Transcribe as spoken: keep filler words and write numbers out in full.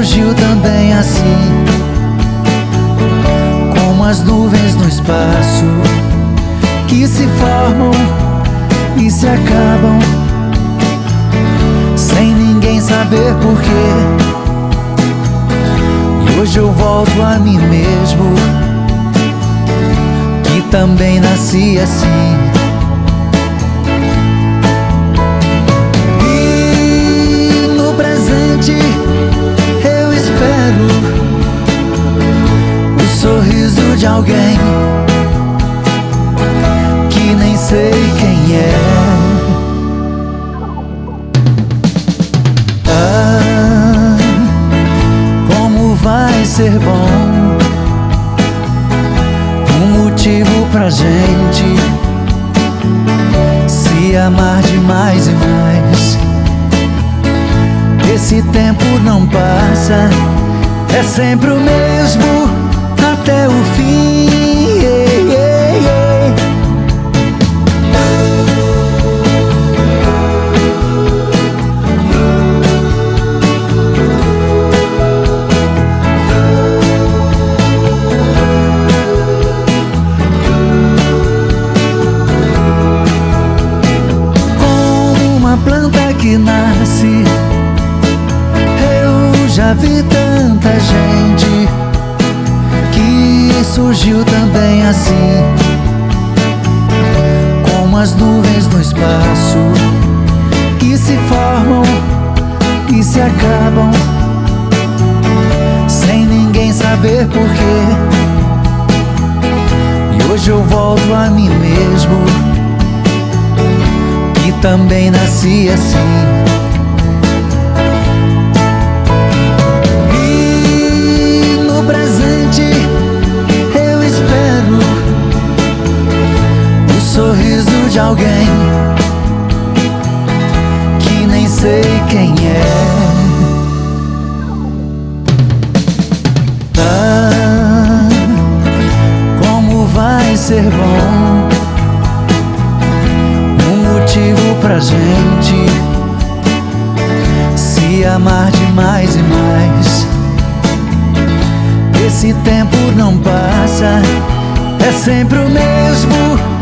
surgiu também assim, como as nuvens no espaço, que se formam e se acabam, sem ninguém saber porquê. E hoje eu volto a mim mesmo, que também nasci assim. E no presente eu espero o sorriso de alguém que nem sei quem é. Ah, como vai ser bom, um motivo pra gente se amar de mais e mais. Esse tempo não passa, é sempre o mesmo até o fim. Yeah, yeah, yeah. Como uma planta que nasce, eu já vi tanta gente que surgiu também assim, como as nuvens no espaço, que se formam e se acabam, sem ninguém saber porquê. E hoje eu volto a mim mesmo, que também nasci assim. Sorriso de alguém que nem sei quem é. Ah, como vai ser bom, um motivo pra gente se amar de mais e mais. Esse tempo não passa, é sempre o mesmo